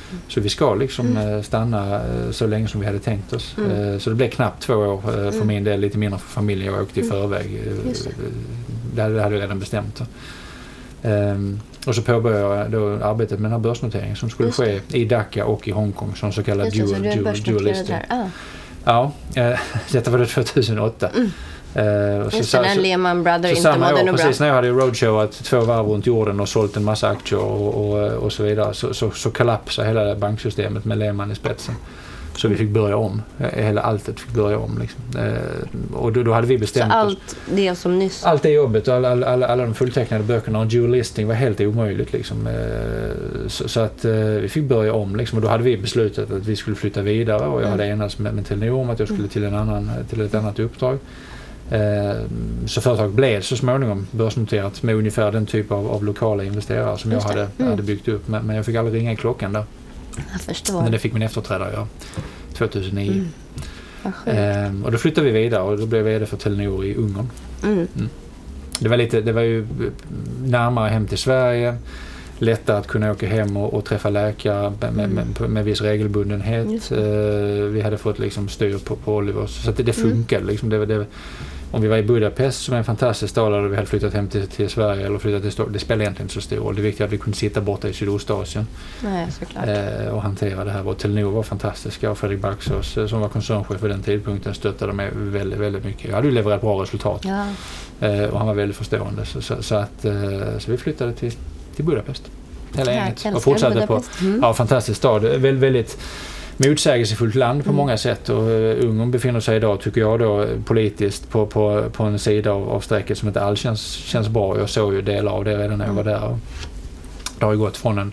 Så vi ska liksom stanna så länge som vi hade tänkt oss. Så det blev knappt 2 år för min del, lite mindre för familjen. Jag åkte i förväg. Det hade jag redan bestämt. Och så påbörjade jag då arbetet med den här börsnoteringen som skulle ske i Dhaka och i Hongkong som så kallad dual listing. Ja, detta var det 2008. Just när Lehman Brothers inte mådde nog bra. Precis när jag hade roadshowat 2 varv runt jorden och sålt en massa aktier och så vidare så kollapsade hela banksystemet med Lehman i spetsen. Så vi fick börja om. Hela alltet fick börja om. Liksom. Och då hade vi bestämt så allt det som nyss... Allt det jobbet och alla de fulltecknade böckerna och dual listing var helt omöjligt. Liksom. Så att vi fick börja om. Liksom. Och då hade vi beslutat att vi skulle flytta vidare. Och jag hade enats med Telenor om att jag skulle till ett annat uppdrag. Så företaget blev så småningom börsnoterat med ungefär den typ av lokala investerare som jag hade byggt upp. Men jag fick aldrig ringa i klockan där. Jag förstår. Men det fick min efterträdare 2009. Och då flyttade vi vidare och då blev jag vd för Telenor i Ungern. Det var ju närmare hem till Sverige, lättare att kunna åka hem och träffa läkare med viss regelbundenhet. Vi hade fått liksom styr på Oliver så att det funkade liksom. Om vi var i Budapest som är en fantastisk stad där vi hade flyttat hem till Sverige eller flyttat till Stockholm, det spelar egentligen inte så stor roll. Det är viktigt att vi kunde sitta borta i Sydostasien och hantera det här. Och Telenor var fantastiska och Fredrik Baxås som var koncernchef för den tidpunkten stöttade mig väldigt, väldigt mycket. Jag hade ju levererat bra resultat och han var väldigt förstående. Så vi flyttade till Budapest. Hela gänget. Och fortsatte på fantastisk stad. Väldigt motsägelsefullt land på många sätt och Ungern befinner sig idag tycker jag då politiskt på en sida av sträcket som inte alls känns bra. Jag såg ju delar av det redan när jag var där. Det har ju gått från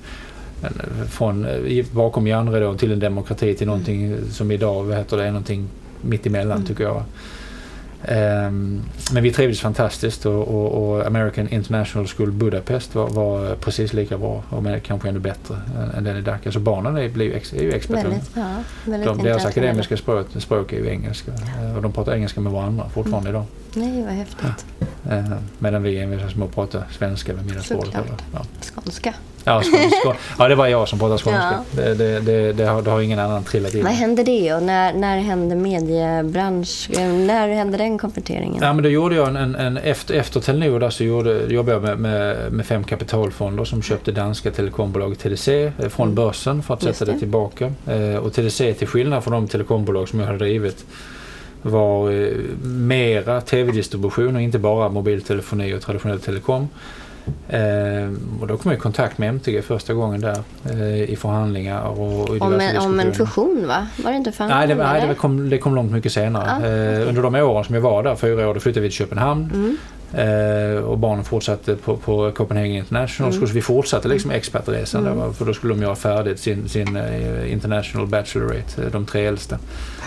bakom järnridån till en demokrati till någonting som idag är någonting mitt emellan tycker jag. Men vi trivdes fantastiskt och American International School Budapest var precis lika bra och kanske ännu bättre än den i Dhaka. Så barnen är ju experter. Deras akademiska språk är ju engelska och de pratar engelska med varandra fortfarande idag. Nej, vad häftigt. Medan vi envisas med att prata svenska med mina språk. Skånska. Ja, det var jag som pratade skånska. Det har ingen annan trillat in. Vad hände det och när hände mediebransch? När hände den konverteringen? Ja, men då gjorde jag efter Telenor där så jobbade jag med 5 kapitalfonder som köpte danska telekombolaget TDC från börsen för att sätta det tillbaka. Och TDC till skillnad från de telekombolag som jag hade drivit var mera tv-distribution och inte bara mobiltelefoni och traditionell telekom. Och då kom jag i kontakt med MTG första gången där i förhandlingar och i diverse diskussioner. Om en fusion va? Var det inte förhandlingar? Nej, det kom långt mycket senare. Under de åren som jag var där, 4 år, då flyttade vi till Köpenhamn. Och barnen fortsatte på Copenhagen International. Så vi fortsatte liksom expertresan för då skulle de göra färdigt sin International Bachelorate, de 3 äldsta.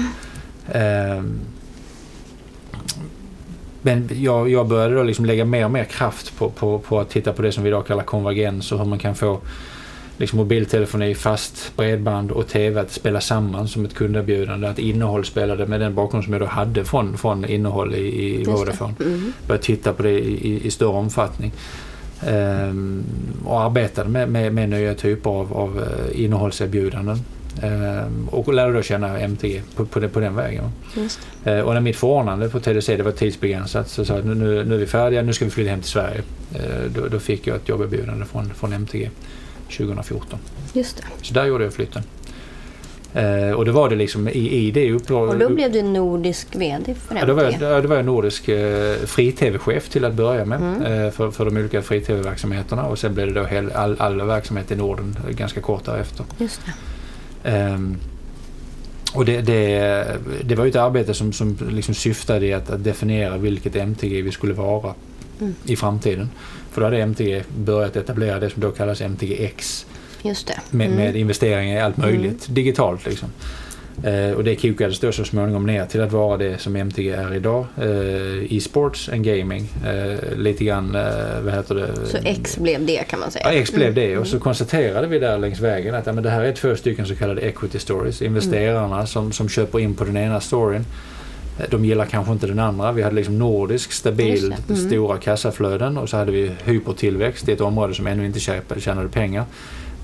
Men jag började då liksom lägga mer och mer kraft på att titta på det som vi idag kallar konvergens och hur man kan få liksom mobiltelefoni, fast bredband och tv att spela samman som ett kunderbjudande. Att innehåll spelade med den bakgrund som jag då hade från innehåll i Vodafone. Började titta på det i större omfattning. Och arbetade med nya typer av innehållserbjudanden. Och lärde då känna MTG på den vägen. Och när mitt förordnande på TDC det var tidsbegränsat så sa jag att nu är vi färdiga, nu ska vi flytta hem till Sverige. Då fick jag ett jobberbjudande från MTG 2014. Just det. Så där gjorde jag flytten. Och då var det liksom i det uppdraget. Och då blev du nordisk vd för MTG? Då var jag nordisk fri-tv-chef till att börja med för de olika fri-tv-verksamheterna och sen blev det då all verksamhet i Norden ganska kort därefter. Just det. Och det var ju ett arbete som liksom syftade i att definiera vilket MTG vi skulle vara i framtiden. För då hade MTG börjat etablera det som då kallas MTGX. Just det. Med investeringar i allt möjligt digitalt liksom. Och det kokades då så småningom ner till att vara det som MTG är idag. E-sports and gaming. Lite grann, vad heter det? Så X blev det kan man säga. Ja, X blev det. Och så konstaterade vi där längs vägen att men det här är 2 stycken så kallade equity stories. Investerarna som köper in på den ena storyn. De gillar kanske inte den andra. Vi hade liksom nordisk, stabil, stora kassaflöden. Och så hade vi hypertillväxt i ett område som ännu inte tjänade pengar.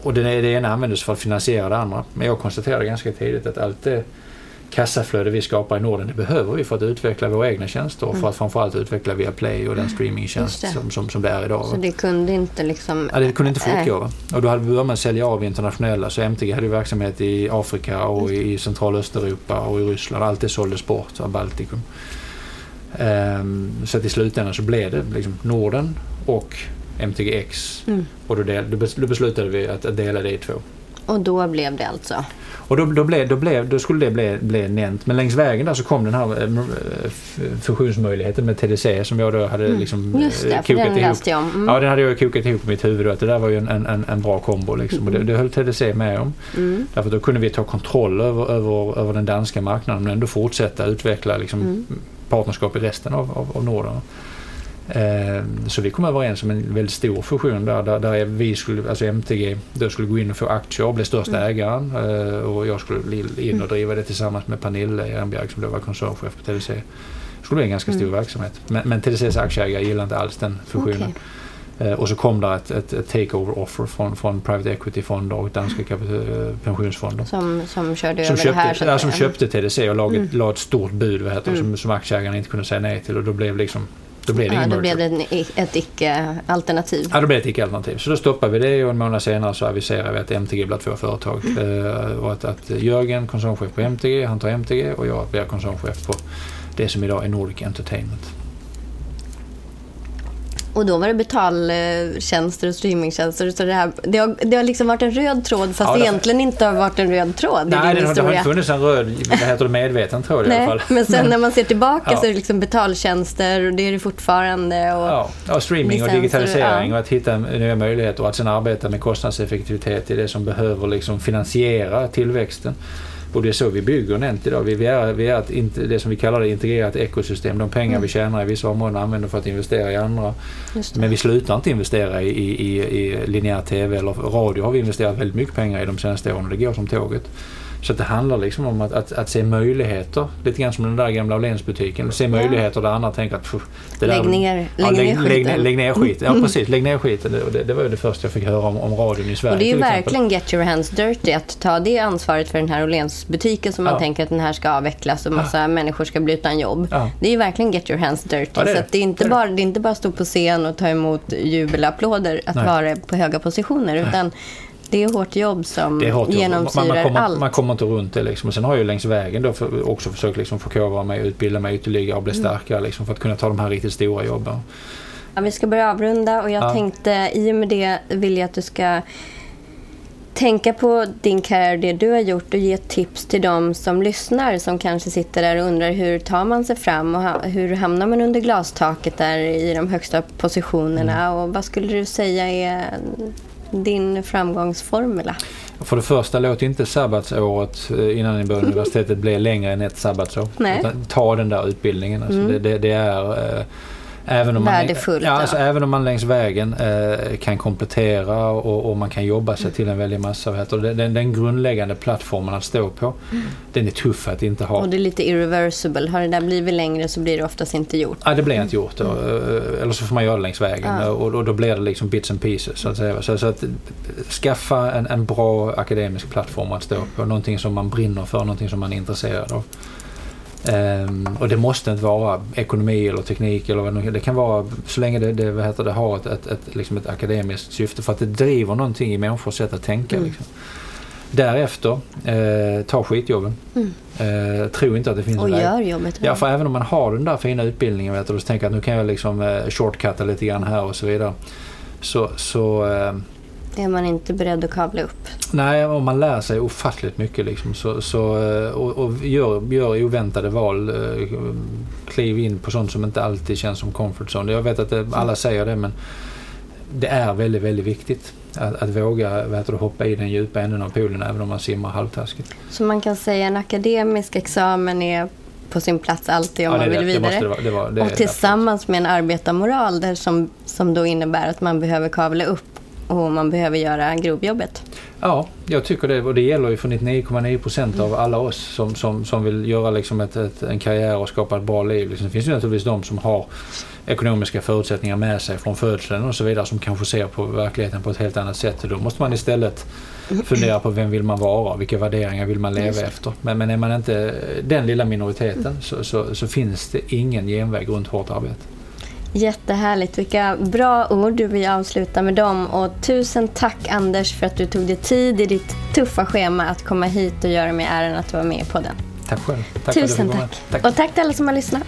Och det ena användes för att finansiera det andra. Men jag konstaterade ganska tidigt att allt det kassaflöde vi skapar i Norden, det behöver vi för att utveckla våra egna tjänster och för att framförallt utveckla Viaplay och den streamingtjänst som det är idag. Så det kunde inte liksom... Ja, det kunde inte fortgå. Och då hade vi börjat sälja av internationella. Så MTG hade ju verksamhet i Afrika och i Central- och Östeuropa och i Ryssland. Allt det såldes bort av Baltikum. Så att i slutändan så blev det liksom Norden och MTGX. Och då beslutade vi att dela det i 2. Och då blev det alltså? Och då skulle det bli nämnt. Men längs vägen där så kom den här fusionsmöjligheten med TDC som jag då hade liksom kokat ihop. Ja, den hade jag kokat ihop i mitt huvud då, att det där var ju en bra kombo liksom. Och det höll TDC med om. Därför då kunde vi ta kontroll över den danska marknaden men ändå fortsätta utveckla liksom partnerskap i resten av Norden. Så vi kom överens om en väldigt stor fusion där vi skulle, alltså MTG då skulle gå in och få aktier och bli största ägaren och jag skulle in och driva det tillsammans med Pernille Ehrenbjerg som då var koncernchef på TDC. Det skulle bli en ganska stor verksamhet. Men TDCs aktieägare gillade inte alls den fusionen. Och så kom det ett takeover offer från private equity-fonder och danska pensionsfonder. Som körde över det här? Ja, som köpte TDC och la ett stort bud som aktieägarna inte kunde säga nej till och då blev liksom då blev det ett icke-alternativ. Ja, då blev det ett icke-alternativ. Så då stoppade vi det och en månad senare så aviserade vi att MTG blir 2 företag. Och att Jörgen, koncernchef på MTG, han tar MTG och jag blir koncernchef på det som idag är Nordic Entertainment. Och då var det betaltjänster och streamingtjänster. Så det har liksom varit en röd tråd fast egentligen inte har varit en röd tråd i din historia. Det har inte funnits en röd, medveten tråd i alla fall. Men sen när man ser tillbaka så är det liksom betaltjänster och det är det fortfarande. Och streaming och digitalisering och att hitta nya möjligheter och att sen arbeta med kostnadseffektivitet i det som behöver liksom finansiera tillväxten. Och det är så vi bygger Nent idag. Vi är det som vi kallar det integrerat ekosystem. De pengar vi tjänar i vissa områden använder för att investera i andra. Men vi slutar inte investera i linjär tv eller radio har vi investerat väldigt mycket pengar i de senaste åren och det går som tåget. Så att det handlar liksom om att se möjligheter. Lite grann som den där gamla Åhlénsbutiken. Se möjligheter där andra tänker att lägg ner skiten. Ja, precis. Lägg ner skiten. Det var ju det första jag fick höra om radion i Sverige. Och det är ju verkligen get your hands dirty att ta det ansvaret för den här Åhlénsbutiken som man tänker att den här ska avvecklas och massa människor ska bli utan jobb. Ja. Det är ju verkligen get your hands dirty. Ja, så att det är inte bara stå på scen och ta emot jubelapplåder att vara på höga positioner utan det är hårt jobb som genomsyrar allt. Man kommer inte runt det liksom. Och sen har jag ju längs vägen då också försökt liksom förkovra mig, utbilda mig ytterligare och bli starkare liksom, för att kunna ta de här riktigt stora jobben. Ja, vi ska börja avrunda och jag tänkte i och med det vill jag att du ska tänka på din karriär, det du har gjort och ge tips till dem som lyssnar som kanske sitter där och undrar hur tar man sig fram och hur hamnar man under glastaket där i de högsta positionerna och vad skulle du säga är din framgångsformula? För det första, låt inte sabbatsåret innan ni börjar universitetet bli längre än ett sabbatsår. Utan ta den där utbildningen. Alltså det är även om värdefullt. Även om man längs vägen kan komplettera och man kan jobba sig till en väldig massa. Den grundläggande plattformen att stå på, den är tuff att inte ha. Och det är lite irreversible. Har det där blivit längre så blir det oftast inte gjort. Ja, det blir inte gjort. Eller så får man göra det längs vägen. Och då blir det liksom bits and pieces. Så att säga. Så att skaffa en bra akademisk plattform att stå på. Någonting som man brinner för, någonting som man är intresserad av. Och det måste inte vara ekonomi eller teknik eller vad det kan vara så länge det har ett akademiskt syfte för att det driver någonting i människors sätt att tänka liksom. Därefter ta skitjobben. Tro inte att det finns och gör jobbet. Ja, för även om man har den där fina utbildningen och så tänker att nu kan jag liksom shortcutta lite grann här och så vidare så är man inte beredd att kavla upp. Nej, om man lär sig ofattligt mycket liksom, och gör oväntade val, kliv in på sånt som inte alltid känns som comfort zone. Jag vet att alla säger det, men det är väldigt, väldigt viktigt att våga hoppa i den djupa änden av poolen även om man simmar halvtaskigt. Så man kan säga en akademisk examen är på sin plats alltid om man vill vidare. Och tillsammans med en arbetarmoral där som då innebär att man behöver kavla upp och man behöver göra grovjobbet. Ja, jag tycker det, och det gäller ju för 99,9% av alla oss som vill göra liksom en karriär och skapa ett bra liv. Liksom, det finns ju naturligtvis de som har ekonomiska förutsättningar med sig från födseln och så vidare, som kanske ser på verkligheten på ett helt annat sätt. Då måste man istället fundera på vem vill man vara, vilka värderingar vill man leva efter. Men är man inte den lilla minoriteten så finns det ingen genväg runt hårt arbete. Jättehärligt, vilka bra ord, du vill avsluta med dem. Och tusen tack Anders för att du tog dig tid i ditt tuffa schema att komma hit och göra mig äran att vara med på den. Tack själv. Tack tusen tack. Och tack till alla som har lyssnat.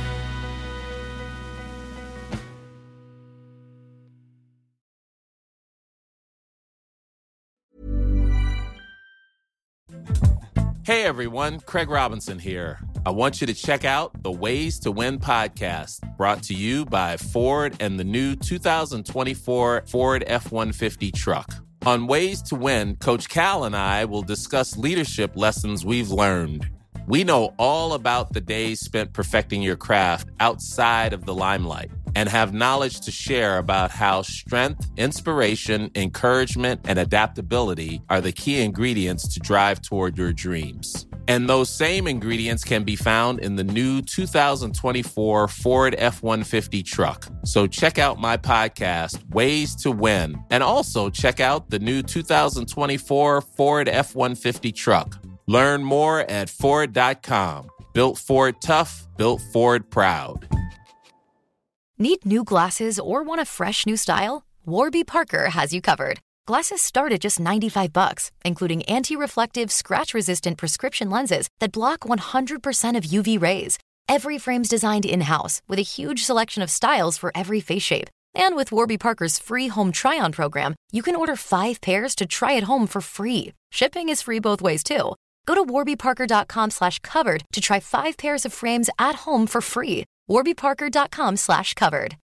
Hey everyone, Craig Robinson here. I want you to check out the Ways to Win podcast, brought to you by Ford and the new 2024 Ford F-150 truck. On Ways to Win, Coach Cal and I will discuss leadership lessons we've learned. We know all about the days spent perfecting your craft outside of the limelight and have knowledge to share about how strength, inspiration, encouragement, and adaptability are the key ingredients to drive toward your dreams. And those same ingredients can be found in the new 2024 Ford F-150 truck. So check out my podcast, Ways to Win, and also check out the new 2024 Ford F-150 truck. Learn more at Ford.com. Built Ford tough, built Ford proud. Need new glasses or want a fresh new style? Warby Parker has you covered. Glasses start at just $95, including anti-reflective, scratch-resistant prescription lenses that block 100% of UV rays. Every frame's designed in-house with a huge selection of styles for every face shape. And with Warby Parker's free home try-on program, you can order 5 pairs to try at home for free. Shipping is free both ways, too. Go to warbyparker.com/covered to try 5 pairs of frames at home for free. warbyparker.com/covered.